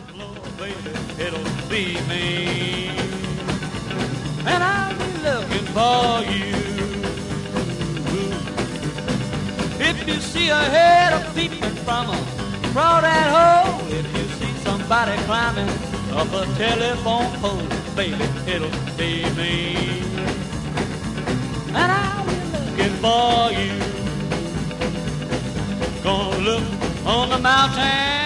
baby, it'll be me. And I'll be looking for you. If you see a head a peeping from across that hole, if you see somebody climbing up a telephone pole, baby, it'll be me. And I'll be looking for you. Gonna look on the mountain